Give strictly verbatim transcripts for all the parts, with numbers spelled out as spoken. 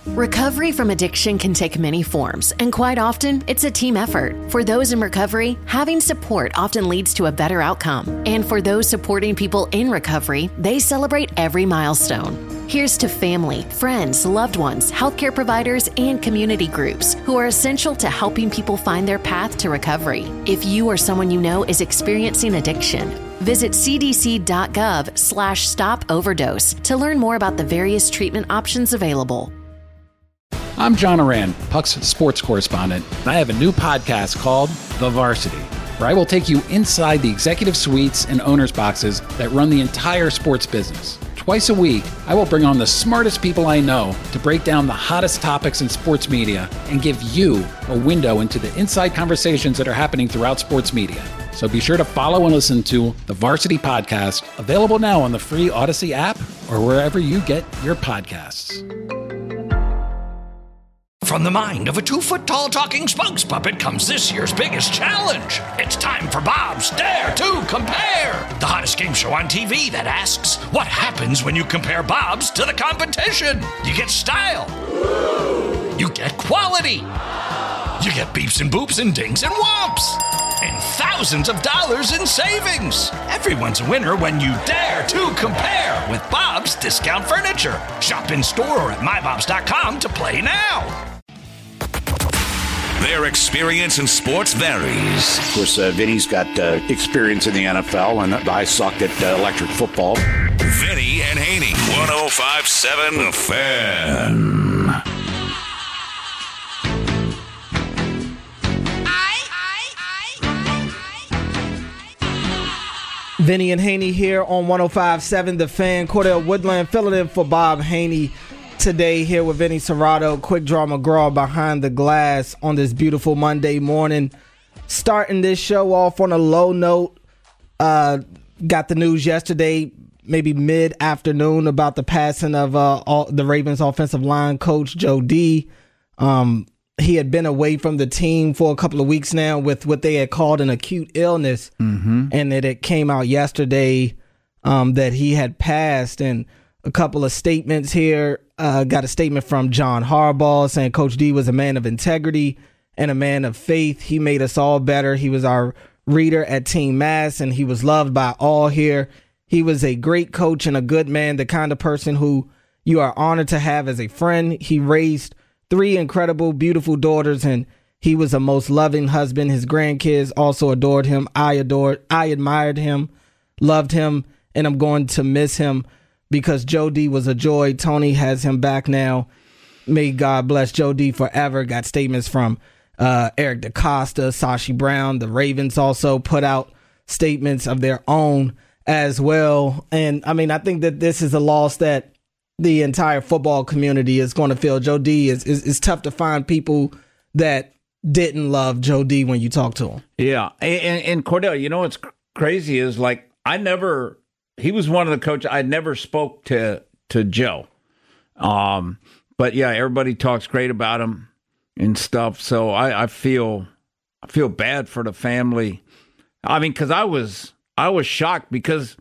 Recovery from addiction can take many forms, and quite often, it's a team effort. For those in recovery, having support often leads to a better outcome. And for those supporting people in recovery, they celebrate every milestone. Here's to family, friends, loved ones, healthcare providers, and community groups who are essential to helping people find their path to recovery. If you or someone you know is experiencing addiction, visit cdc.gov slash stop overdose to learn more about the various treatment options available. I'm John Oran, Puck's sports correspondent, and I have a new podcast called The Varsity, where I will take you inside the executive suites and owners' boxes that run the entire sports business. Twice a week, I will bring on the smartest people I know to break down the hottest topics in sports media and give you a window into the inside conversations that are happening throughout sports media. So be sure to follow and listen to The Varsity Podcast, available now on the free Odyssey app or wherever you get your podcasts. From the mind of a two-foot-tall talking spokes puppet comes this year's biggest challenge. It's time for Bob's Dare to Compare, the hottest game show on T V that asks, what happens when you compare Bob's to the competition? You get style. You get quality. You get beeps and boops and dings and whomps. And thousands of dollars in savings. Everyone's a winner when you dare to compare with Bob's Discount Furniture. Shop in store or at my bobs dot com to play now. Their experience in sports varies. Of course, uh, Vinny's got uh, experience in the N F L, and I sucked at uh, electric football. Vinny and Haney, one oh five point seven The Fan. Vinny and Haney here on one oh five point seven The Fan. Cordell Woodland filling in for Bob Haney today here with Vinny Serrato, Quick Draw McGraw behind the glass on this beautiful Monday morning. Starting this show off on a low note. Uh, got the news yesterday, maybe mid-afternoon, about the passing of uh, all, the Ravens offensive line coach Joe D. Um, he had been away from the team for a couple of weeks now with what they had called an acute illness. Mm-hmm. And that it came out yesterday um, that he had passed. And a couple of statements here. Uh, got a statement from John Harbaugh saying Coach D was a man of integrity and a man of faith. He made us all better. He was our reader at Team Mass, and he was loved by all here. He was a great coach and a good man, the kind of person who you are honored to have as a friend. He raised three incredible, beautiful daughters, and he was a most loving husband. His grandkids also adored him. I adored, I admired him, loved him, and I'm going to miss him because Joe D was a joy. Tony has him back now. May God bless Joe D forever. Got statements from uh, Eric DeCosta, Sashi Brown. The Ravens also put out statements of their own as well. And, I mean, I think that this is a loss that the entire football community is going to feel. Joe D is, is, is tough to find people that didn't love Joe D when you talk to him. Yeah. And, and Cordell, you know what's crazy is, like, I never... He was one of the coaches. I never spoke to to Joe, um, but yeah, everybody talks great about him and stuff. So I, I feel I feel bad for the family. I mean, because I was I was shocked because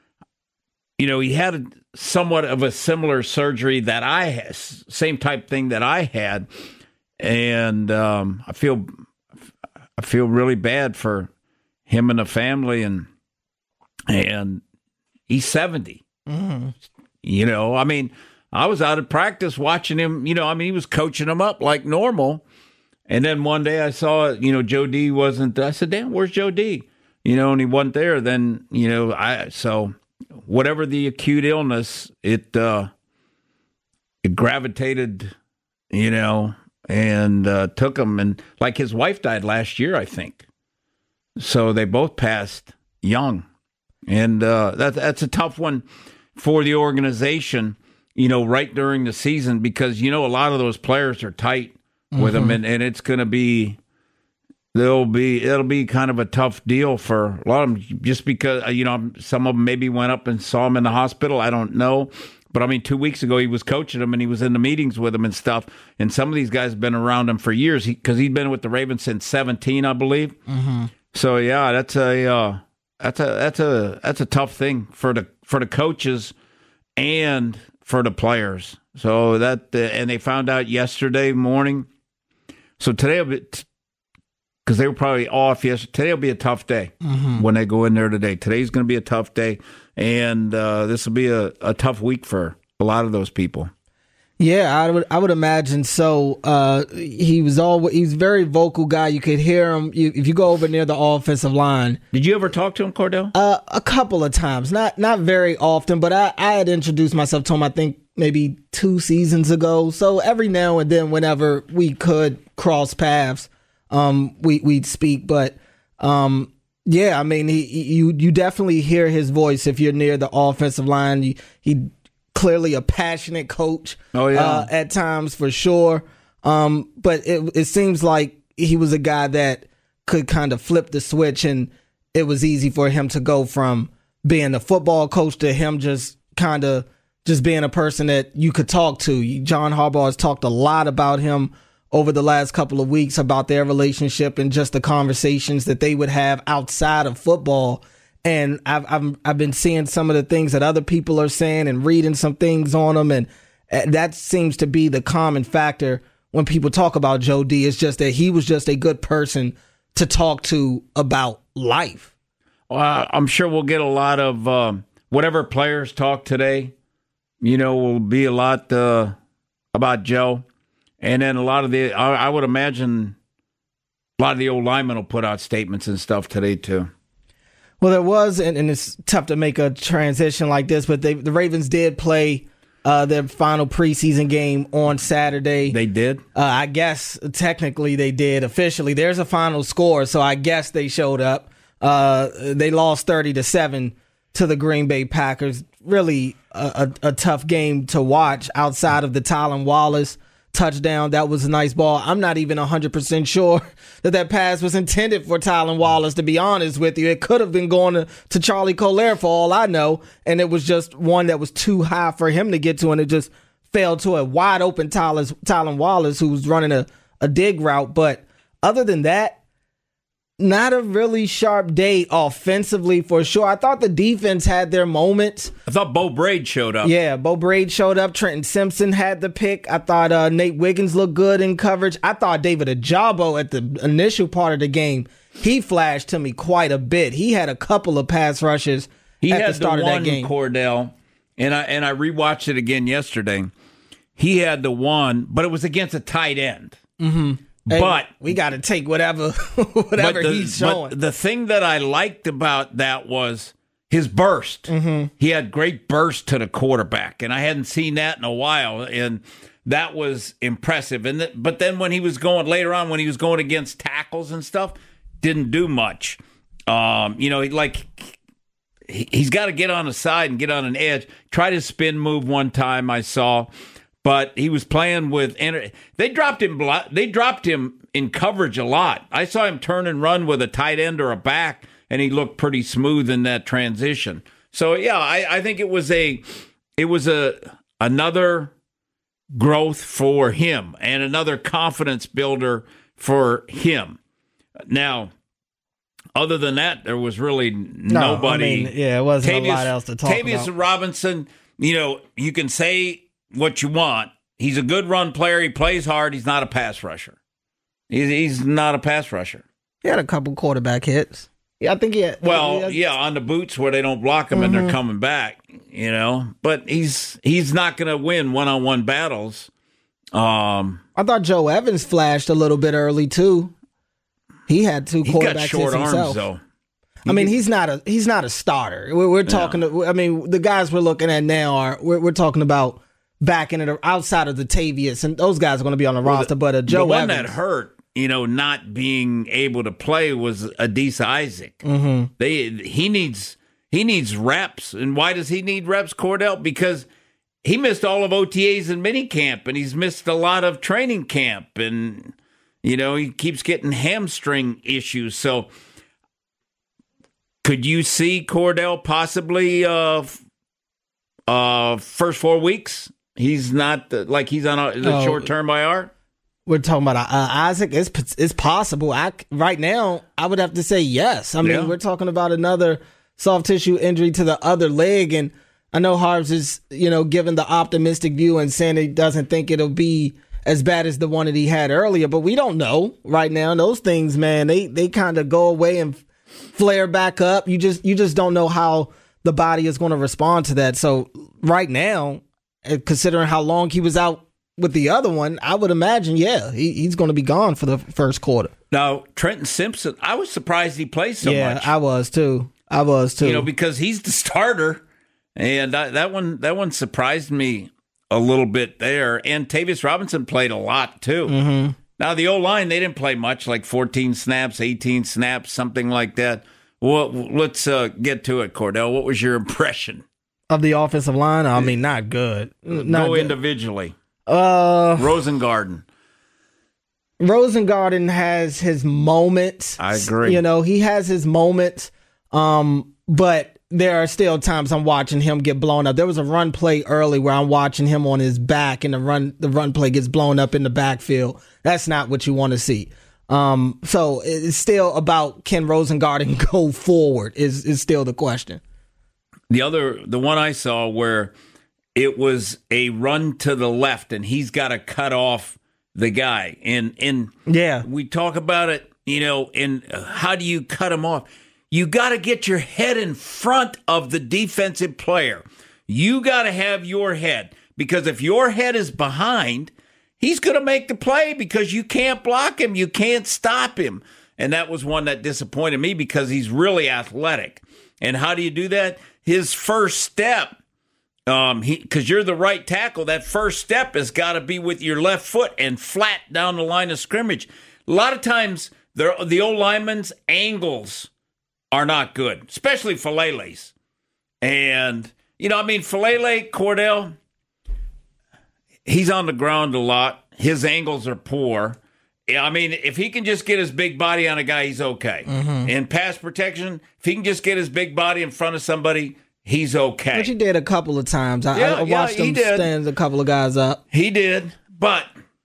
you know he had a, somewhat of a similar surgery that I had, same type thing that I had, and um, I feel I feel really bad for him and the family, and and. He's seventy. Mm-hmm. You know, I mean, I was out of practice watching him. You know, I mean, he was coaching him up like normal. And then one day I saw, you know, Joe D wasn't. I said, damn, where's Joe D? You know, and he wasn't there. Then, you know, I so whatever the acute illness, it uh, it gravitated, you know, and uh, took him. And like his wife died last year, I think. So they both passed young. And uh, that, that's a tough one for the organization, you know, right during the season, because, you know, a lot of those players are tight mm-hmm. with them, and, and it's going to be, there'll be, it'll be kind of a tough deal for a lot of them, just because, you know, some of them maybe went up and saw him in the hospital. I don't know. But, I mean, two weeks ago, he was coaching them, and he was in the meetings with them and stuff. And some of these guys have been around him for years, because he, he'd been with the Ravens since seventeen, I believe. Mm-hmm. So, yeah, that's a... Uh, That's a that's a that's a tough thing for the for the coaches and for the players. So that uh, and they found out yesterday morning. So today, because they were probably off yesterday, today will be a tough day mm-hmm. when they go in there today. Today's going to be a tough day, and uh, this will be a, a tough week for a lot of those people. Yeah, I would I would imagine so. Uh, he was all he's a very vocal guy. You could hear him you, if you go over near the offensive line. Did you ever talk to him, Cordell? Uh, a couple of times, not not very often, but I, I had introduced myself to him. I think maybe two seasons ago. So every now and then, whenever we could cross paths, um, we we'd speak. But um, yeah, I mean, he you you definitely hear his voice if you're near the offensive line. He, he clearly a passionate coach. Oh yeah, uh, at times for sure. Um, but it it seems like he was a guy that could kind of flip the switch, and it was easy for him to go from being a football coach to him just kind of just being a person that you could talk to. John Harbaugh has talked a lot about him over the last couple of weeks about their relationship and just the conversations that they would have outside of football. And I've, I've I've been seeing some of the things that other people are saying and reading some things on them, and that seems to be the common factor when people talk about Joe D. It's just that he was just a good person to talk to about life. Well, I'm sure we'll get a lot of um, whatever players talk today. You know, will be a lot uh, about Joe, and then a lot of the. I, I would imagine a lot of the old linemen will put out statements and stuff today too. Well, there was, and, and it's tough to make a transition like this, but they, the Ravens did play uh, their final preseason game on Saturday. They did? Uh, I guess technically they did. Officially, there's a final score, so I guess they showed up. Uh, they lost thirty to seven to the Green Bay Packers. Really a, a, a tough game to watch outside of the Tylan Wallace touchdown. That was a nice ball. I'm not even one hundred percent sure that that pass was intended for Tylan Wallace, to be honest with you. It could have been going to, to Charlie Collier for all I know, and it was just one that was too high for him to get to, and it just fell to a wide open Tylan, Tylan Wallace, who was running a, a dig route. But other than that, not a really sharp day offensively for sure. I thought the defense had their moments. I thought Bo Braid showed up. Yeah, Bo Braid showed up. Trenton Simpson had the pick. I thought uh, Nate Wiggins looked good in coverage. I thought David Ajabo at the initial part of the game, he flashed to me quite a bit. He had a couple of pass rushes he at had the start the of one, that game. Cordell, and I and I rewatched it again yesterday. He had the one, but it was against a tight end. Mm-hmm. Hey, but we got to take whatever whatever the, he's showing. But the thing that I liked about that was his burst. Mm-hmm. He had great burst to the quarterback, and I hadn't seen that in a while, and that was impressive. And th- but then when he was going later on, when he was going against tackles and stuff, didn't do much. Um, you know, like he, he's got to get on the side and get on an edge. Tried his spin move one time, I saw. But he was playing with – they dropped him They dropped him in coverage a lot. I saw him turn and run with a tight end or a back, and he looked pretty smooth in that transition. So, yeah, I, I think it was a it was a another growth for him and another confidence builder for him. Now, other than that, there was really no, nobody. I mean, yeah, it wasn't Tavius, a lot else to talk Tavius about. Robinson, you know, you can say – what you want. He's a good run player. He plays hard. He's not a pass rusher. He's, he's not a pass rusher. He had a couple quarterback hits. Yeah, I think he had. Well, he had, yeah, on the boots where they don't block him mm-hmm. and they're coming back, you know. But he's he's not going to win one-on-one battles. Um, I thought Joe Evans flashed a little bit early too. He had two he's quarterback got short hits arms himself. though. I mean, he's not a he's not a starter. We're, we're talking. No. To, I mean, the guys we're looking at now are we're, we're talking about. Back in it outside of the Tavius, and those guys are going to be on the well, roster. But uh, Joe the one Evans, that hurt, you know, not being able to play was Adisa Isaac. Mm-hmm. They he needs he needs reps, and why does he need reps, Cordell? Because he missed all of O T As and minicamp, and he's missed a lot of training camp, and you know he keeps getting hamstring issues. So, could you see Cordell possibly uh, uh, first four weeks? He's not uh, like he's on a, the oh, short-term I R? We're talking about uh, Isaac. It's it's possible. I, right now, I would have to say yes. I mean, yeah. we're talking about another soft tissue injury to the other leg. And I know Harbs is, you know, giving the optimistic view and saying he doesn't think it'll be as bad as the one that he had earlier, but we don't know right now. Those things, man, they they kind of go away and flare back up. You just you just don't know how the body is going to respond to that. So right now, considering how long he was out with the other one, I would imagine, yeah, he, he's going to be gone for the first quarter. Now, Trenton Simpson, I was surprised he played so yeah, much. Yeah, I was too. I was too. You know, because he's the starter, and I, that one that one surprised me a little bit there. And Tavius Robinson played a lot too. Mm-hmm. Now the O-line, they didn't play much, like fourteen snaps, eighteen snaps, something like that. Well, let's uh, get to it, Cordell. What was your impression of the offensive line? I mean, not good. Not Go good. individually. Uh, Rosengarten. Rosengarten has his moments. I agree. You know, he has his moments, um, but there are still times I'm watching him get blown up. There was a run play early where I'm watching him on his back, and the run the run play gets blown up in the backfield. That's not what you want to see. Um, so it's still about, can Rosengarten go forward is is still the question. The other, the one I saw where it was a run to the left, and he's got to cut off the guy. And and yeah, we talk about it, you know, and how do you cut him off? You got to get your head in front of the defensive player. You got to have your head, because if your head is behind, he's going to make the play because you can't block him. You can't stop him. And that was one that disappointed me because he's really athletic. And how do you do that? His first step, um, he because you're the right tackle, that first step has got to be with your left foot and flat down the line of scrimmage. A lot of times, the old linemen's angles are not good, especially Falele's. And, you know, I mean, Falele, Cordell, he's on the ground a lot. His angles are poor. I mean, if he can just get his big body on a guy, he's okay. Mm-hmm. In pass protection, if he can just get his big body in front of somebody, he's okay. Which he did a couple of times. I, yeah, I watched yeah, him did. stand a couple of guys up. He did. But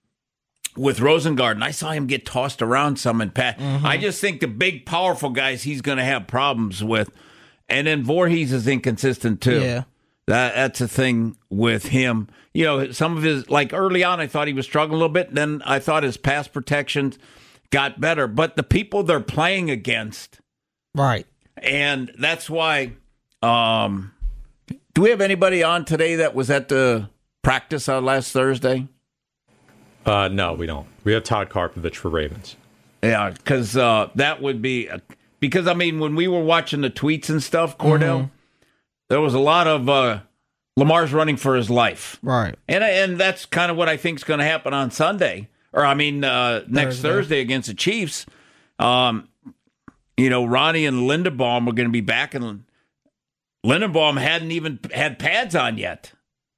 with Rosengarten, I saw him get tossed around some in pass. Mm-hmm. I just think the big, powerful guys he's going to have problems with. And then Voorhees is inconsistent, too. Yeah. That That's a thing with him. You know, some of his, like early on, I thought he was struggling a little bit. Then I thought his pass protections got better. But the people they're playing against. Right. And that's why, um, do we have anybody on today that was at the practice on last Thursday? Uh, no, we don't. We have Todd Karpovich for Ravens. Yeah, because uh, that would be, a, because I mean, when we were watching the tweets and stuff, Cordell, mm-hmm. there was a lot of, uh, Lamar's running for his life. Right. And and that's kind of what I think is going to happen on Sunday. Or, I mean, uh, next Thursday. Thursday against the Chiefs. Um, you know, Ronnie and Linderbaum are going to be back. And Linderbaum hadn't even had pads on yet.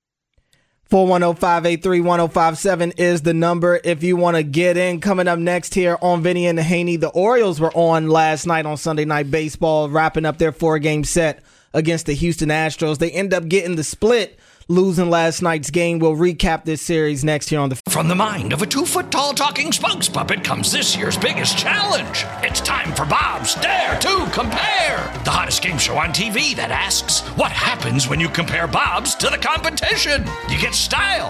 four one zero, five eight three, one zero five seven is the number if you want to get in. Coming up next here on Vinny and Haney, the Orioles were on last night on Sunday Night Baseball, wrapping up their four-game set against the Houston Astros. They end up getting the split, losing last night's game. We'll recap this series next here on the... From the mind of a two-foot-tall talking spokes puppet comes this year's biggest challenge. It's time for Bob's Dare to Compare, the hottest game show on T V that asks, what happens when you compare Bob's to the competition? You get style.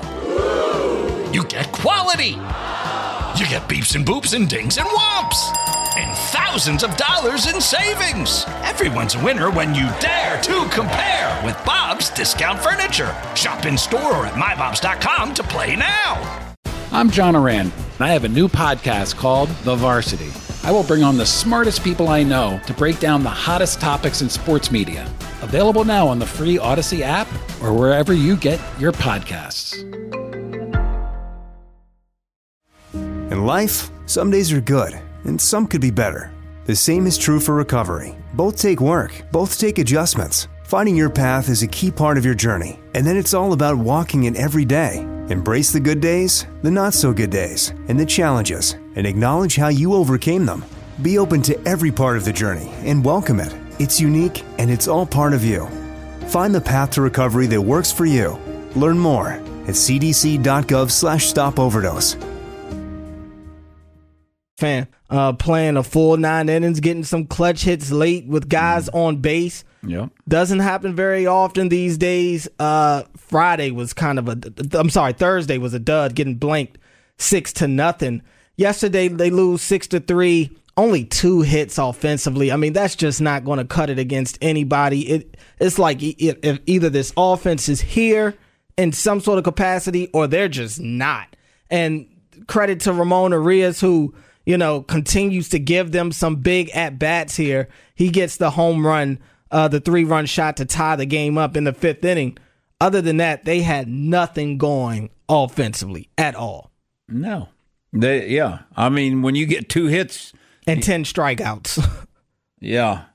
You get quality. You get beeps and boops and dings and whomps. And thousands of dollars in savings. Everyone's a winner when you dare to compare with Bob's Discount Furniture. Shop in store or at my bobs dot com to play now. I'm John Oran, and I have a new podcast called The Varsity. I will bring on the smartest people I know to break down the hottest topics in sports media. Available now on the free Odyssey app or wherever you get your podcasts. In life, some days are good, and some could be better. The same is true for recovery. Both take work, both take adjustments. Finding your path is a key part of your journey, and then it's all about walking it every day. Embrace the good days, the not-so-good days, and the challenges, and acknowledge how you overcame them. Be open to every part of the journey and welcome it. It's unique, and it's all part of you. Find the path to recovery that works for you. Learn more at c d c dot gov slash stop overdose. fan. Uh, playing a full nine innings, getting some clutch hits late with guys mm. on base. Yep. Doesn't happen very often these days. Uh, Friday was kind of a, I'm sorry, Thursday was a dud, getting blanked six to nothing. Yesterday they lose six to three. Only two hits offensively. I mean, that's just not going to cut it against anybody. It It's like if, if either this offense is here in some sort of capacity or they're just not. And credit to Ramon Arias, who, you know, continues to give them some big at-bats here. He gets the home run, uh, the three-run shot to tie the game up in the fifth inning. Other than that, they had nothing going offensively at all. No. They, yeah. I mean, when you get two hits and ten strikeouts. yeah.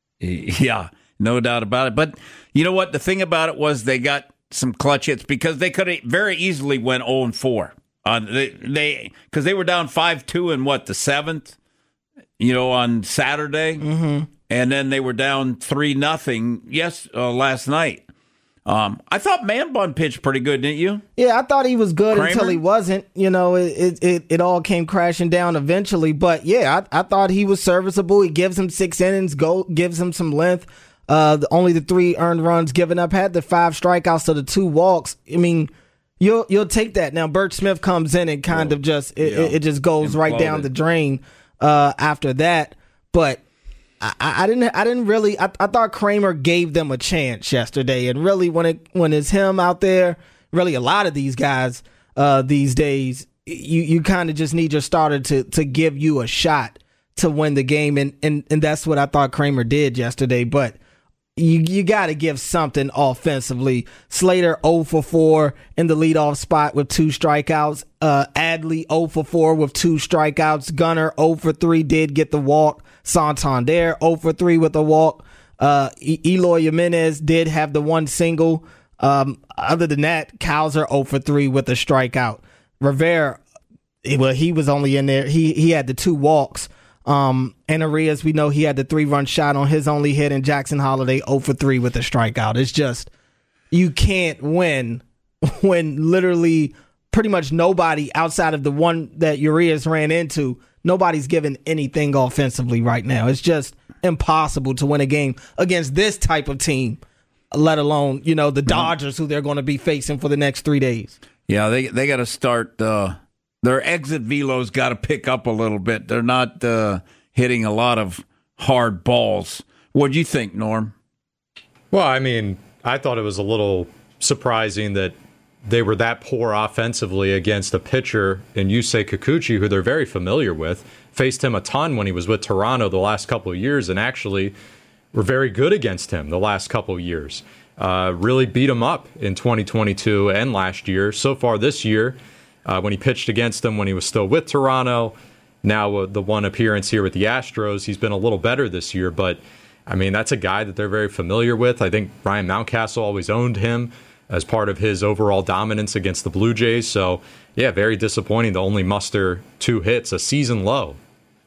Yeah. No doubt about it. But you know what? The thing about it was they got some clutch hits because they could have very easily went oh and four. Uh, they they because they were down five two in what, the seventh, you know, on Saturday. Mm-hmm. And then they were down three nothing yes uh, last night. Um, I thought Man Bun pitched pretty good, didn't you? Yeah, I thought he was good Kramer? until he wasn't. You know, it, it it it all came crashing down eventually. But yeah, I, I thought he was serviceable. He gives him six innings, go gives him some length. Uh, the, only the three earned runs given up, had the five strikeouts to the two walks. I mean, you'll you'll take that. Now, Bert Smith comes in and kind well, of just it, yeah. it, it just goes Imploded. right down the drain uh, after that. But I, I didn't. I didn't really. I, I thought Kramer gave them a chance yesterday, and really, when it when it's him out there, really a lot of these guys uh, these days, you you kind of just need your starter to to give you a shot to win the game, and and and that's what I thought Kramer did yesterday. But you you got to give something offensively. Slater oh for four in the leadoff spot with two strikeouts. Uh, Adley oh for four with two strikeouts. Gunnar oh for three did get the walk. Santander oh for three with a walk. Uh, e- Eloy Jimenez did have the one single. Um, other than that, Cowser oh for three with a strikeout. Rivera, well, he was only in there. He he had the two walks. Um, and Arias, we know he had the three-run shot on his only hit, and Jackson Holiday oh for three with a strikeout. It's just, you can't win when literally pretty much nobody outside of the one that Urias ran into, nobody's given anything offensively right now. It's just impossible to win a game against this type of team, let alone, you know, the Dodgers, who they're going to be facing for the next three days. Yeah, they they got to start uh, their exit velo's got to pick up a little bit. They're not uh, hitting a lot of hard balls. What do you think, Norm? Well, I mean, I thought it was a little surprising that they were that poor offensively against a pitcher in Yusei Kikuchi, who they're very familiar with. Faced him a ton when he was with Toronto the last couple of years, and actually were very good against him the last couple of years. Uh, really beat him up in twenty twenty-two and last year. So far this year, uh, when he pitched against him when he was still with Toronto, now uh, the one appearance here with the Astros, he's been a little better this year. But, I mean, that's a guy that they're very familiar with. I think Ryan Mountcastle always owned him as part of his overall dominance against the Blue Jays. So, yeah, very disappointing to only muster two hits, a season low.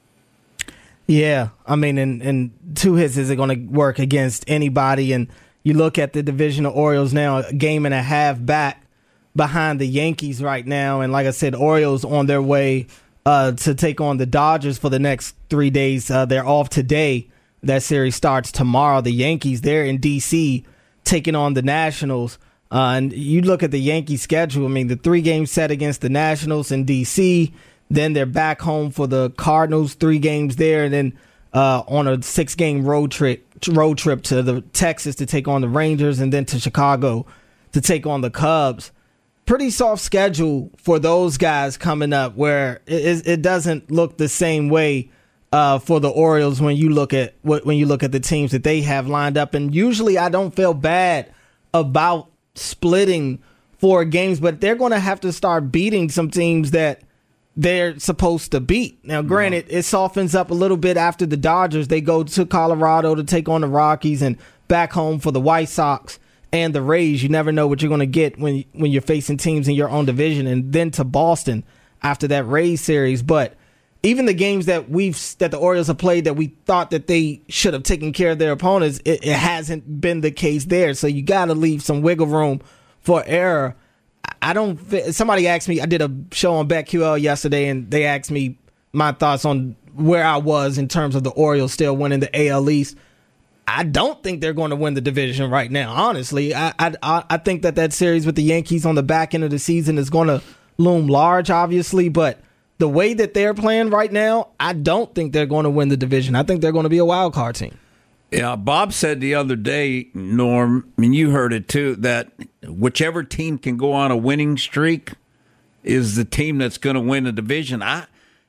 Yeah, I mean, and, and two hits isn't going to work against anybody. And you look at the division of Orioles now, a game and a half back behind the Yankees right now. And like I said, Orioles on their way uh, to take on the Dodgers for the next three days. Uh, they're off today. That series starts tomorrow. The Yankees, they're in D C taking on the Nationals. Uh, and you look at the Yankees schedule, I mean, the three-game set against the Nationals in D C, then they're back home for the Cardinals, three games there, and then uh, on a six-game road trip road trip to the Texas to take on the Rangers, and then to Chicago to take on the Cubs. Pretty soft schedule for those guys coming up, where it, it doesn't look the same way uh, for the Orioles when you look at when you look at the teams that they have lined up. And usually, I don't feel bad about splitting four games, but they're going to have to start beating some teams that they're supposed to beat. Now, granted, yeah. it softens up a little bit after the Dodgers. They go to Colorado to take on the Rockies and back home for the White Sox and the Rays. You never know what you're going to get when when you're facing teams in your own division, and then to Boston after that Rays series. But even the games that we've that the Orioles have played that we thought that they should have taken care of their opponents, it, it hasn't been the case there. So you got to leave some wiggle room for error. I don't. Somebody asked me. I did a show on BetQL yesterday, and they asked me my thoughts on where I was in terms of the Orioles still winning the A L East. I don't think they're going to win the division right now. Honestly, I I I think that that series with the Yankees on the back end of the season is going to loom large, obviously, but the way that they're playing right now, I don't think they're going to win the division. I think they're going to be a wild card team. Yeah, Bob said the other day, Norm, I mean, you heard it too, that whichever team can go on a winning streak is the team that's going to win the division. I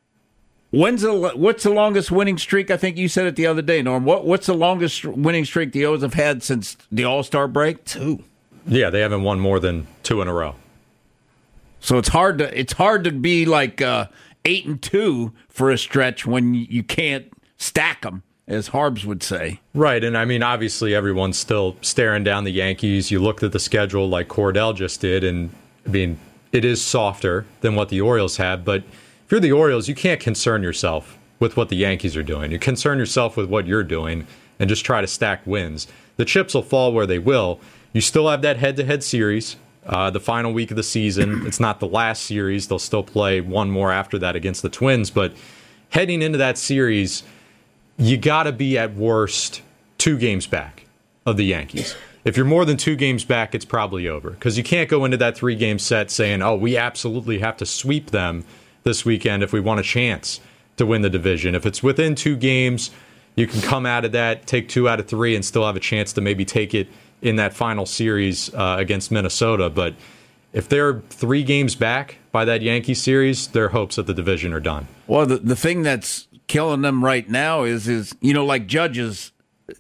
when's the what's the longest winning streak? I think you said it the other day, Norm. What what's the longest winning streak the O's have had since the All-Star break? Two. Yeah, they haven't won more than two in a row. So it's hard to it's hard to be like uh, eight and two for a stretch when you can't stack them, as Harbs would say. Right, and I mean, obviously everyone's still staring down the Yankees. You looked at the schedule like Cordell just did, and I mean, it is softer than what the Orioles have, but if you're the Orioles, you can't concern yourself with what the Yankees are doing. You concern yourself with what you're doing and just try to stack wins. The chips will fall where they will. You still have that head-to-head series, uh, the final week of the season. It's not the last series. They'll still play one more after that against the Twins, but heading into that series, you got to be at worst two games back of the Yankees. If you're more than two games back, it's probably over because you can't go into that three-game set saying, oh, we absolutely have to sweep them this weekend if we want a chance to win the division. If it's within two games, you can come out of that, take two out of three, and still have a chance to maybe take it in that final series uh, against Minnesota. But if they're three games back by that Yankee series, their hopes at the division are done. Well, the, the thing that's killing them right now is, is, you know, like Judge's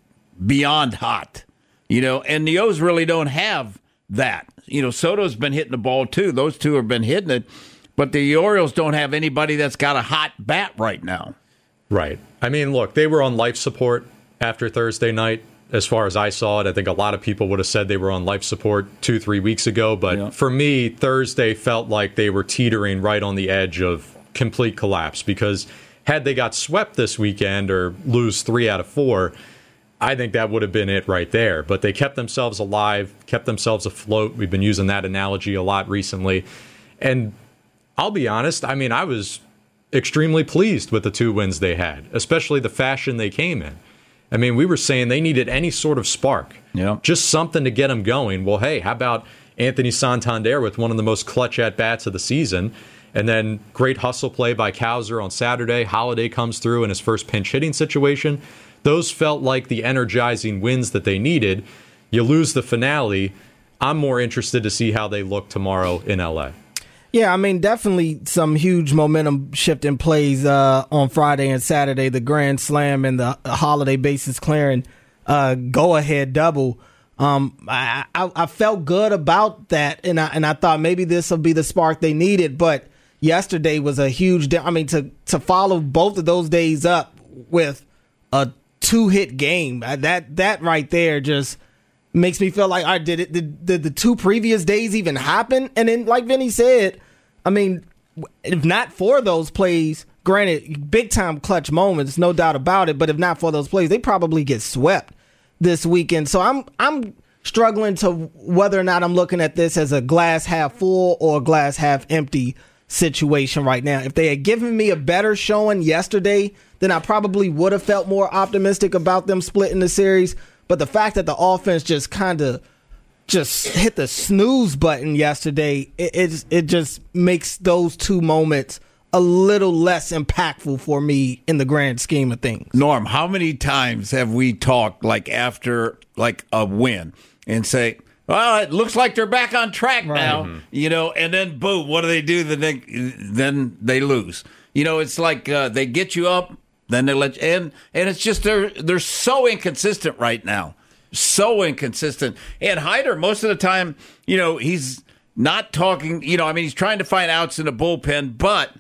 beyond hot, you know, and the O's really don't have that. You know, Soto's been hitting the ball too. Those two have been hitting it, but the Orioles don't have anybody that's got a hot bat right now. Right. I mean, look, they were on life support after Thursday night. As far as I saw it, I think a lot of people would have said they were on life support two, three weeks ago. But yeah. For me, Thursday felt like they were teetering right on the edge of complete collapse because had they got swept this weekend or lose three out of four, I think that would have been it right there. But they kept themselves alive, kept themselves afloat. We've been using that analogy a lot recently. And I'll be honest, I mean, I was extremely pleased with the two wins they had, especially the fashion they came in. I mean, we were saying they needed any sort of spark, yeah. just something to get them going. Well, hey, how about Anthony Santander with one of the most clutch at-bats of the season? And then great hustle play by Cowser on Saturday. Holiday comes through in his first pinch hitting situation. Those felt like the energizing wins that they needed. You lose the finale. I'm more interested to see how they look tomorrow in L A. Yeah, I mean, definitely some huge momentum shifting plays uh, on Friday and Saturday. The Grand Slam and the Holiday bases clearing uh, go-ahead double. Um, I, I, I felt good about that, and I and I thought maybe this will be the spark they needed. But yesterday was a huge. I mean, to to follow both of those days up with a two-hit game, that that right there just makes me feel like, all right, did it did, did the two previous days even happen? And then, like Vinny said, I mean, if not for those plays, granted, big time clutch moments, no doubt about it. But if not for those plays, they probably get swept this weekend. So I'm I'm struggling to whether or not I'm looking at this as a glass half full or a glass half empty situation right now. If they had given me a better showing yesterday, then I probably would have felt more optimistic about them splitting the series. But the fact that the offense just kind of just hit the snooze button yesterday, it, it it just makes those two moments a little less impactful for me in the grand scheme of things. Norm, how many times have we talked like after like a win and say, well, it looks like they're back on track right. now, mm-hmm. you know, and then boom, what do they do? Then they, then they lose. You know, it's like uh, they get you up, then they let you in, and it's just they're they're so inconsistent right now. So inconsistent. And Hyder, most of the time, you know, he's not talking, you know, I mean, he's trying to find outs in the bullpen, but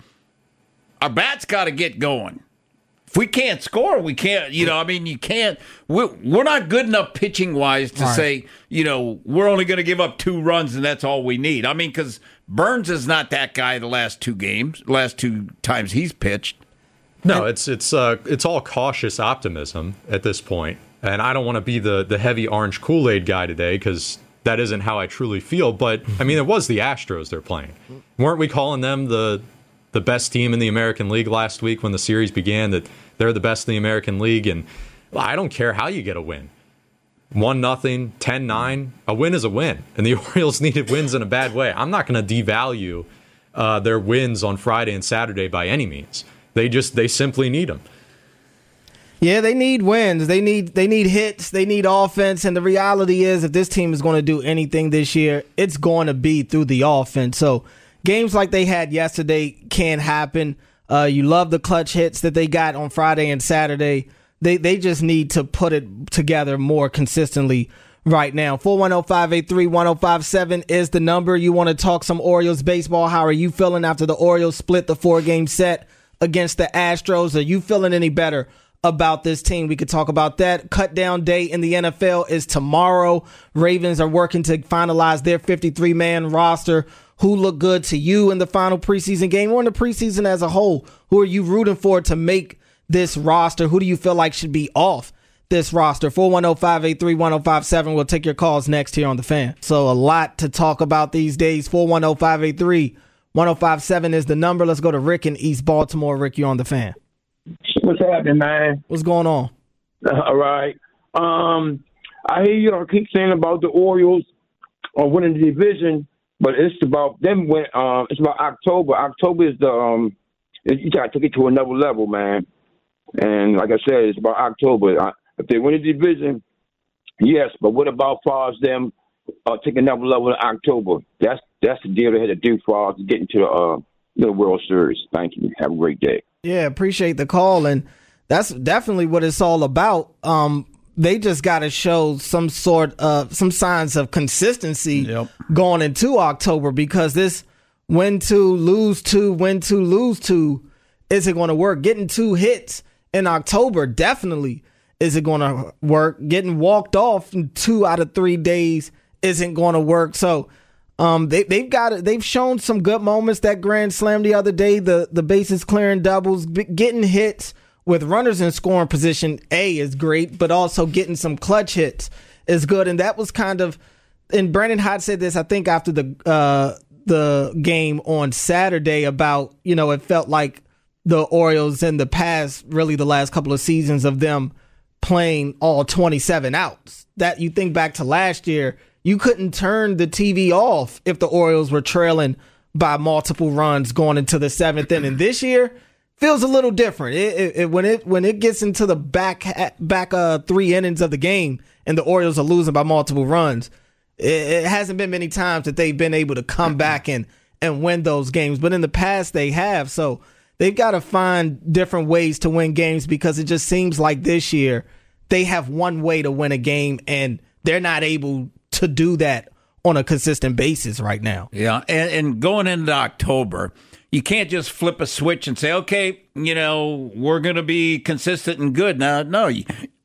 our bat's got to get going. If we can't score, we can't, you know, I mean, you can't, we're, we're not good enough pitching-wise to right. say, you know, we're only going to give up two runs and that's all we need. I mean, because Burns is not that guy the last two games, last two times he's pitched. No, it's it's uh, it's all cautious optimism at this point. And I don't want to be the, the heavy orange Kool-Aid guy today because that isn't how I truly feel. But, I mean, it was the Astros they're playing. Weren't we calling them the the best team in the American League last week when the series began, that they're the best in the American League. And well, I don't care how you get a win. one nothing, ten nine, a win is a win. And the Orioles needed wins in a bad way. I'm not going to devalue uh, their wins on Friday and Saturday by any means. They just, they simply need them. Yeah, they need wins. They need they need hits. They need offense. And the reality is, if this team is going to do anything this year, it's going to be through the offense. So games like they had yesterday can happen. Uh, you love the clutch hits that they got on Friday and Saturday. They they just need to put it together more consistently right now. four one zero, five eight three, one zero five seven is the number. You want to talk some Orioles baseball. How are you feeling after the Orioles split the four-game set against the Astros? Are you feeling any better about this team? We could talk about that. Cut down day in the N F L is tomorrow. Ravens are working to finalize their fifty-three man roster. Who looked good to you in the final preseason game or in the preseason as a whole? Who are you rooting for to make this roster? Who do you feel like should be off this roster? four one zero, five eight three, one zero five seven. We'll take your calls next here on The Fan. So a lot to talk about these days. four one zero, five eight three, one zero five seven is the number. Let's go to Rick in East Baltimore. Rick, you're on The Fan. What's happening, man? What's going on? Uh, all right. Um, I hear you keep saying about the Orioles uh, winning the division, but it's about them win. Um, it's about October. October is the um, you got to take it to another level, man. And like I said, it's about October. I, if they win the division, yes. But what about far as them uh, taking another level in October? That's that's the deal they had to do for us to get into the uh, the World Series. Thank you. Have a great day. Yeah, appreciate the call, and that's definitely what it's all about. Um, they just got to show some sort of some signs of consistency yep. going into October, because this win to lose to win to lose to isn't going to work. Getting two hits in October definitely isn't going to work. Getting walked off in two out of three days isn't going to work. So. Um, they, they've got they've shown some good moments. That grand slam the other day, the, the bases clearing doubles, getting hits with runners in scoring position, A, is great, but also getting some clutch hits is good. And that was kind of, and Brandon Hott said this, I think, after the uh, the game on Saturday about, you know, it felt like the Orioles in the past, really the last couple of seasons of them playing all twenty-seven outs. That you think back to last year, you couldn't turn the T V off if the Orioles were trailing by multiple runs going into the seventh inning. This year feels a little different. It, it, it, when it when it gets into the back back uh, three innings of the game and the Orioles are losing by multiple runs, it, it hasn't been many times that they've been able to come back and and win those games. But in the past, they have. So they've got to find different ways to win games, because it just seems like this year they have one way to win a game and they're not able to do that on a consistent basis right now. Yeah, and, and going into October, you can't just flip a switch and say, okay, you know, we're going to be consistent and good. No, no, you,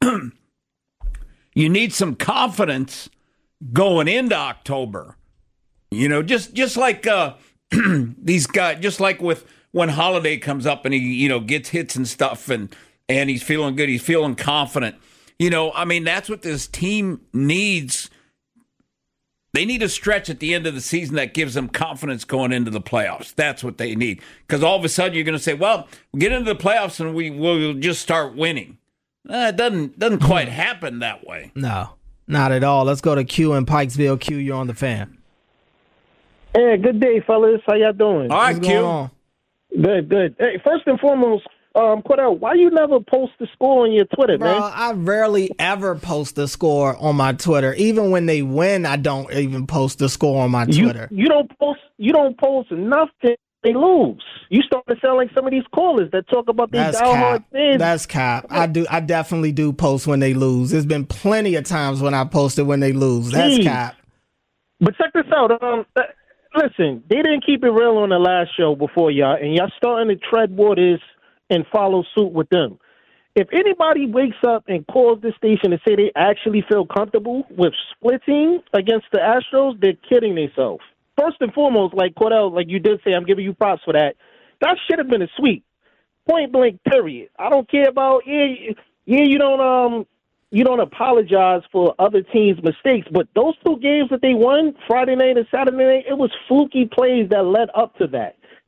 you need some confidence going into October. You know, just just like uh, these guys, just like with when Holiday comes up and he, you know, gets hits and stuff, and and he's feeling good, he's feeling confident. You know, I mean, that's what this team needs. They need a stretch at the end of the season that gives them confidence going into the playoffs. That's what they need. Because all of a sudden you're going to say, well, we'll get into the playoffs and we will just start winning. Uh, it doesn't, doesn't quite happen that way. No, not at all. Let's go to Q in Pikesville. Q, you're on The Fan. Hey, good day, fellas. How y'all doing? All right, Q. Good, good. Hey, first and foremost, Um, Cordell, why you never post the score on your Twitter, Bro, man? I rarely ever post the score on my Twitter. Even when they win, I don't even post the score on my Twitter. You, you don't post. You don't post nothing. They lose. You start to sound like some of these callers that talk about these That's diehard cap. fans. That's cap. I do. I definitely do post when they lose. There's been plenty of times when I posted when they lose. That's Jeez. cap. But check this out. Um, uh, listen, they didn't keep it real on the last show before y'all, and y'all starting to tread waters and follow suit with them. If anybody wakes up and calls this station and say they actually feel comfortable with splitting against the Astros, they're kidding themselves. First and foremost, like Cordell, like you did say, I'm giving you props for that. That should have been a sweep. Point blank, period. I don't care about, yeah, yeah, you don't um, you don't apologize for other teams' mistakes, but those two games that they won, Friday night and Saturday night, it was fluky plays that led up to that.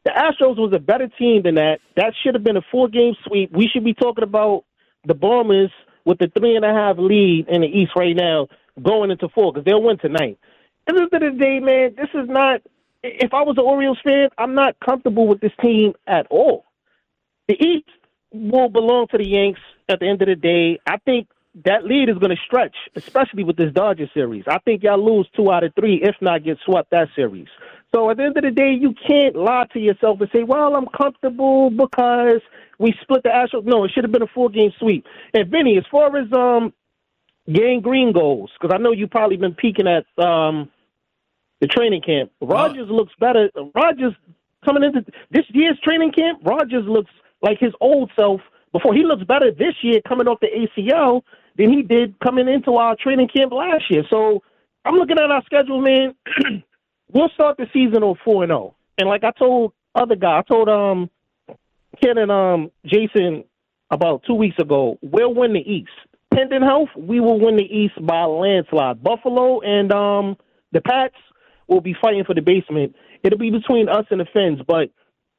The Astros was a better team than that. That should have been a four-game sweep. We should be talking about the Bombers with the three and a half lead in the East right now going into four because they'll win tonight. At the end of the day, man, this is not – if I was an Orioles fan, I'm not comfortable with this team at all. The East will belong to the Yanks at the end of the day. I think that lead is going to stretch, especially with this Dodger series. I think y'all lose two out of three, if not get swept that series. So at the end of the day, you can't lie to yourself and say, well, I'm comfortable because we split the Astros. No, it should have been a four-game sweep. And, Vinny, as far as um, Gang Green goes, because I know you've probably been peeking at um, the training camp, Rogers looks better. Rogers coming into this year's training camp, Rogers looks like his old self before. He looks better this year coming off the A C L than he did coming into our training camp last year. So I'm looking at our schedule, man. We'll start the season on four and oh. And like I told other guy, I told um Ken and um Jason about two weeks ago, we'll win the East. Pending health, we will win the East by a landslide. Buffalo and um the Pats will be fighting for the basement. It'll be between us and the Fins, but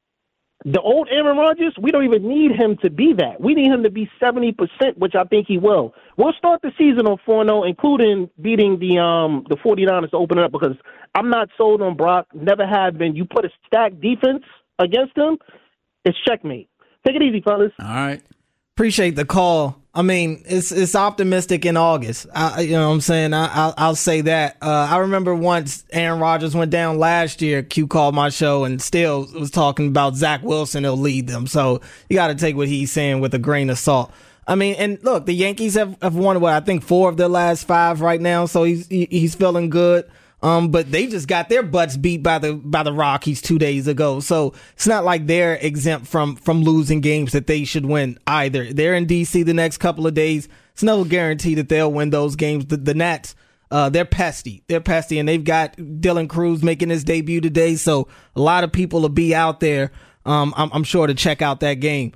the old Aaron Rodgers, we don't even need him to be that. We need him to be seventy percent, which I think he will. We'll start the season on four and oh, including beating the um the 49ers to open it up, because I'm not sold on Brock, never have been. You put a stacked defense against him, it's checkmate. Take it easy, fellas. All right. Appreciate the call. I mean, it's it's optimistic in August. I, you know what I'm saying? I, I'll, I'll say that. Uh, I remember once Aaron Rodgers went down last year, Q called my show and still was talking about Zach Wilson will lead them. So you got to take what he's saying with a grain of salt. I mean, and look, the Yankees have, have won, what, I think four of their last five right now. So he's he, he's feeling good. Um, but they just got their butts beat by the by the Rockies two days ago. So it's not like they're exempt from from losing games that they should win either. They're in D C the next couple of days. It's no guarantee that they'll win those games. The, the Nats, uh, they're pesty. They're pesty, and they've got Dylan Cruz making his debut today. So a lot of people will be out there, um, I'm, I'm sure, to check out that game.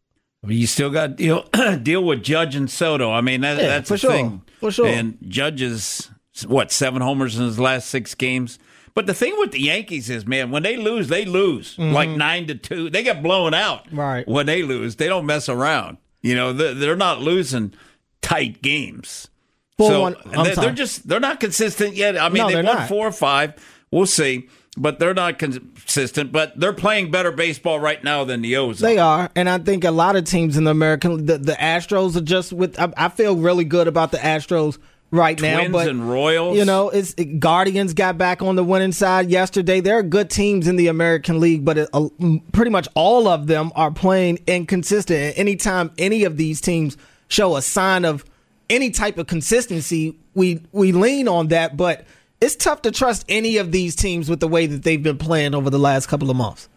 You still got to deal, deal with Judge and Soto. I mean, that, yeah, that's for the sure. thing. For sure. And Judge's, what, seven homers in his last six games? But the thing with the Yankees is, man, when they lose, they lose. Mm-hmm. Like nine to two. They get blown out right. when they lose. They don't mess around. You know, they're, they're not losing tight games. Four, so one, they're, they're just they're not consistent yet. I mean, no, they won not. four or five. We'll see. But they're not consistent. But they're playing better baseball right now than the O's. They are. are, and I think a lot of teams in the American, the, the Astros are just with. I, I feel really good about the Astros right Twins now. But and Royals, you know, it's it, Guardians got back on the winning side yesterday. There are good teams in the American League, but it, uh, pretty much all of them are playing inconsistent. And anytime any of these teams show a sign of any type of consistency, we we lean on that, but it's tough to trust any of these teams with the way that they've been playing over the last couple of months.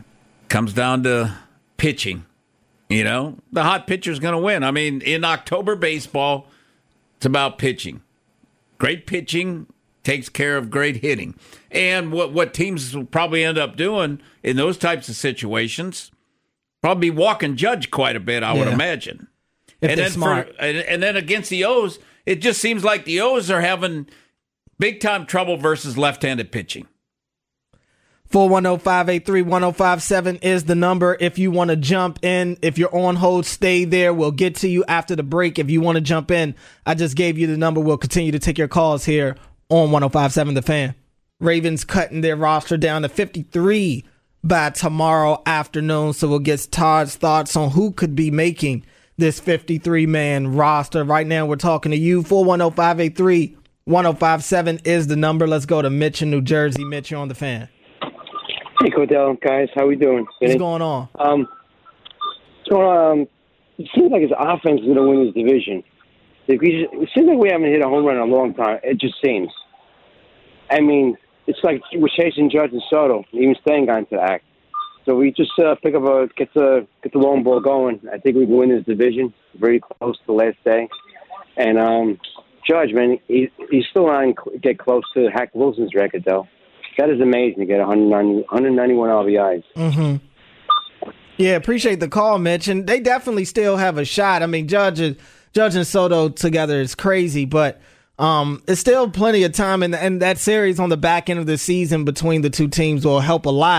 Comes down to pitching. You know, the hot pitcher's going to win. I mean, in October baseball, it's about pitching. Great pitching takes care of great hitting. And what, what teams will probably end up doing in those types of situations, probably walking Judge quite a bit, I yeah. would imagine. If and they're then smart. For, and, and then against the O's, it just seems like the O's are having big-time trouble versus left-handed pitching. four one zero, five eight three, one zero five seven is the number if you want to jump in. If you're on hold, stay there. We'll get to you after the break. If you want to jump in, I just gave you the number. We'll continue to take your calls here on one oh five seven The Fan. Ravens cutting their roster down to fifty-three by tomorrow afternoon, so we'll get Todd's thoughts on who could be making this fifty-three man roster. Right now, we're talking to you. four one zero, five eight three, one oh five seven is the number. Let's go to Mitch in New Jersey. Mitch, you're on The Fan. Hey, Cordell, guys. How we doing? What's going on? Um, so, um, it seems like his offense is going to win his division. It seems like we haven't hit a home run in a long time. It just seems. I mean, it's like we're chasing Judge and Soto. Even Stan got into the act. So we just uh, pick up a get the get the long ball going. I think we can win this division. Very close to the last day. And um, Judge, man, he, he's still on get close to Hack Wilson's record, though. That is amazing to get one ninety, one ninety-one R B Is. Mm-hmm. Yeah, appreciate the call, Mitch. And they definitely still have a shot. I mean, Judge, Judge and Soto together is crazy, but um, it's still plenty of time. And, and that series on the back end of the season between the two teams will help a lot.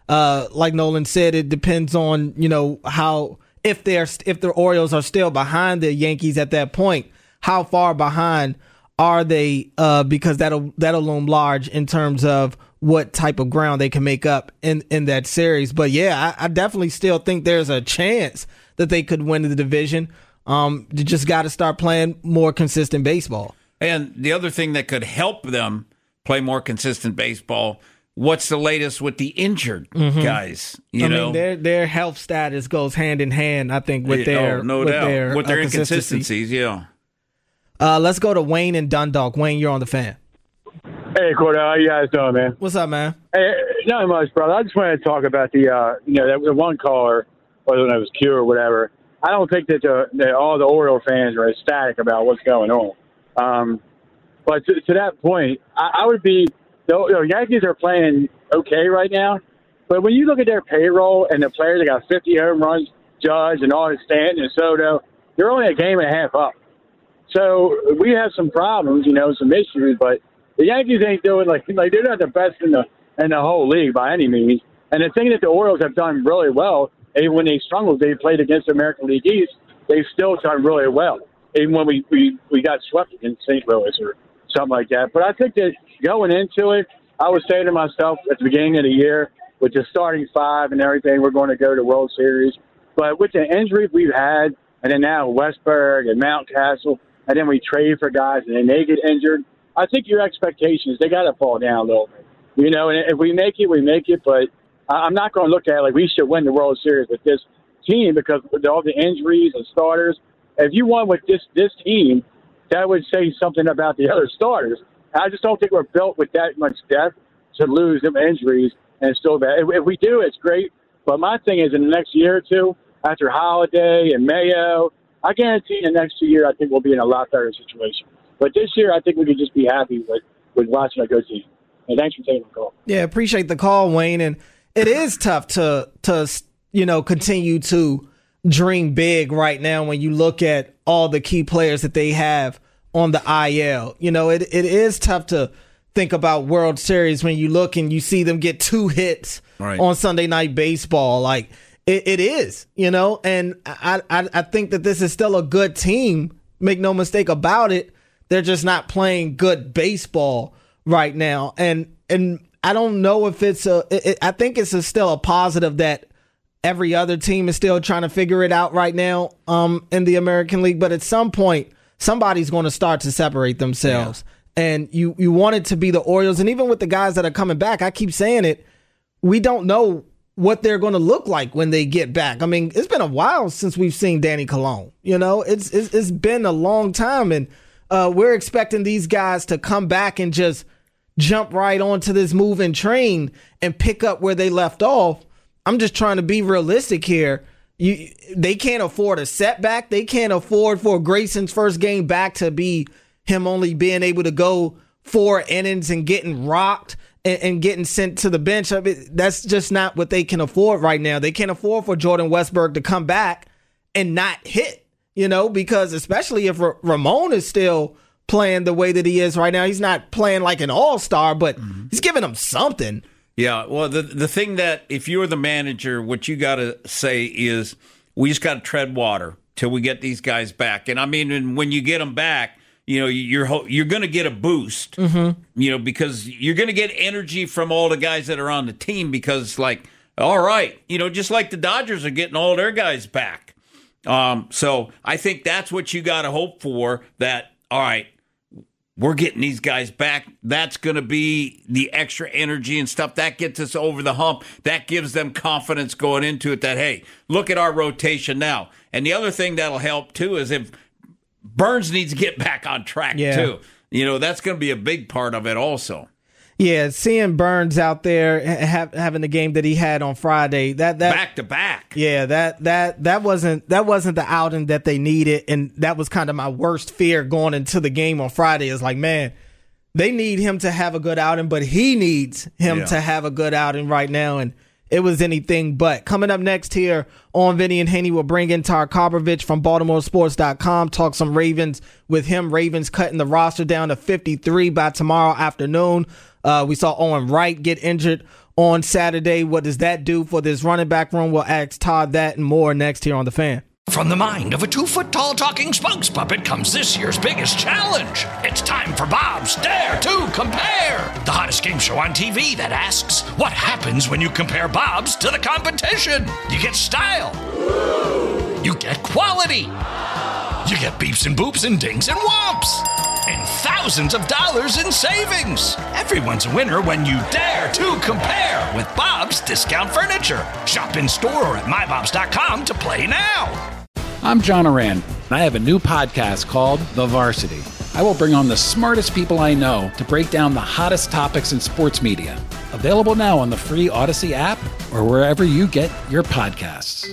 uh, like Nolan said, it depends on, you know, how if they're if the Orioles are still behind the Yankees at that point, how far behind are they? Uh, because that'll that'll loom large in terms of what type of ground they can make up in, in that series. But yeah, I, I definitely still think there's a chance that they could win the division. Um, you just got to start playing more consistent baseball. And the other thing that could help them play more consistent baseball, what's the latest with the injured mm-hmm. guys? You I know, mean, their their health status goes hand in hand, I think, with their oh, no with doubt. their, with their uh, inconsistencies. Yeah. Uh, let's go to Wayne and Dundalk. Wayne, you're on the Fan. Hey, Cordell, how you guys doing, man? What's up, man? Hey, not much, brother. I just wanted to talk about the, uh, you know, that the one caller, whether it was Q or whatever. I don't think that, the, that all the Oriole fans are ecstatic about what's going on. Um, but to, to that point, I, I would be, the you know, Yankees are playing okay right now, but when you look at their payroll and the players that got fifty home runs, Judge and all Stanton and Soto, they're only a game and a half up. So we have some problems, you know, some issues, but the Yankees ain't doing like like they're not the best in the in the whole league by any means. And the thing that the Orioles have done really well, even when they struggled, they played against the American League East, they've still done really well. Even when we, we, we got swept against Saint Louis or something like that. But I think that going into it, I was saying to myself at the beginning of the year, with the starting five and everything, we're going to go to World Series. But with the injuries we've had, and then now Westberg and Mountcastle, and then we trade for guys and then they get injured, I think your expectations, they got to fall down a little bit. You know, and if we make it, we make it. But I'm not going to look at it like we should win the World Series with this team because with all the injuries and starters, if you won with this, this team, that would say something about the other starters. I just don't think we're built with that much depth to lose them injuries and it's still bad. If, if we do, it's great. But my thing is in the next year or two, after Holiday and Mayo, I guarantee in the next two years, I think we'll be in a lot better situation. But this year, I think we could just be happy with, with watching a good team. And thanks for taking the call. Yeah, appreciate the call, Wayne. And it is tough to, to you know, continue to dream big right now when you look at all the key players that they have on the I L. You know, it it is tough to think about World Series when you look and you see them get two hits right on Sunday Night Baseball. Like, it, it is, you know, and I, I I think that this is still a good team. Make no mistake about it. They're just not playing good baseball right now. And and I don't know if it's a it, I think it's a still a positive that every other team is still trying to figure it out right now um, in the American League. But at some point, somebody's going to start to separate themselves. Yeah. And you, you want it to be the Orioles. And even with the guys that are coming back, I keep saying it, we don't know what they're going to look like when they get back. I mean, it's been a while since we've seen Danny Colon. You know, it's it's, it's been a long time. And uh, we're expecting these guys to come back and just jump right onto this moving train and pick up where they left off. I'm just trying to be realistic here. You, they can't afford a setback. They can't afford for Grayson's first game back to be him only being able to go four innings and getting rocked and, and getting sent to the bench. I mean, that's just not what they can afford right now. They can't afford for Jordan Westberg to come back and not hit, you know, because especially if R- Ramon is still playing the way that he is right now. He's not playing like an all-star, but mm-hmm. he's giving them something. Yeah, well, the the thing that if you're the manager, what you got to say is we just got to tread water till we get these guys back. And I mean, when you get them back, you know, you're you're going to get a boost, mm-hmm. you know, because you're going to get energy from all the guys that are on the team because it's like, all right, you know, just like the Dodgers are getting all their guys back. Um, so I think that's what you got to hope for, that, all right, we're getting these guys back. That's going to be the extra energy and stuff. That gets us over the hump. That gives them confidence going into it that, hey, look at our rotation now. And the other thing that'll help, too, is if Burns needs to get back on track, yeah. too. You know, that's going to be a big part of it also. Yeah, seeing Burns out there ha- having the game that he had on Friday, that that back to back. Yeah, that that that wasn't that wasn't the outing that they needed, and that was kind of my worst fear going into the game on Friday. Is like, man, they need him to have a good outing, but he needs him yeah. to have a good outing right now, and it was anything but. Coming up next here on Vinny and Haney, we'll bring in Tar Kobrovich from Baltimore Sports dot com, talk some Ravens with him. Ravens cutting the roster down to fifty-three by tomorrow afternoon. Uh, we saw Owen Wright get injured on Saturday. What does that do for this running back room? We'll ask Todd that and more next here on The Fan. From the mind of a two-foot-tall talking spokes puppet comes this year's biggest challenge. It's time for Bob's Dare to Compare, the hottest game show on T V that asks, what happens when you compare Bob's to the competition? You get style. You get quality. You get beeps and boops and dings and whomps. And thousands of dollars in savings. Everyone's a winner when you dare to compare with Bob's Discount Furniture. Shop in store or at my bobs dot com to play now. I'm John Oran, and I have a new podcast called The Varsity. I will bring on the smartest people I know to break down the hottest topics in sports media. Available now on the free Odyssey app or wherever you get your podcasts.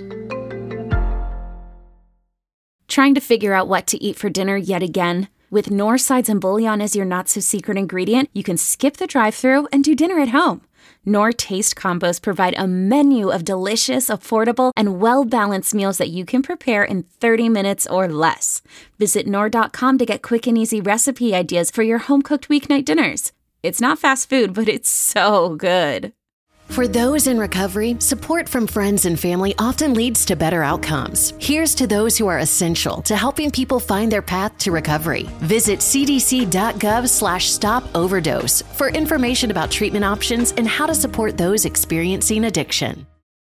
Trying to figure out what to eat for dinner yet again? With Knorr Sides and Bouillon as your not-so-secret ingredient, you can skip the drive-thru and do dinner at home. Knorr Taste Combos provide a menu of delicious, affordable, and well-balanced meals that you can prepare in thirty minutes or less. Visit Knorr dot com to get quick and easy recipe ideas for your home-cooked weeknight dinners. It's not fast food, but it's so good. For those in recovery, support from friends and family often leads to better outcomes. Here's to those who are essential to helping people find their path to recovery. Visit c d c dot gov slash stop overdose for information about treatment options and how to support those experiencing addiction.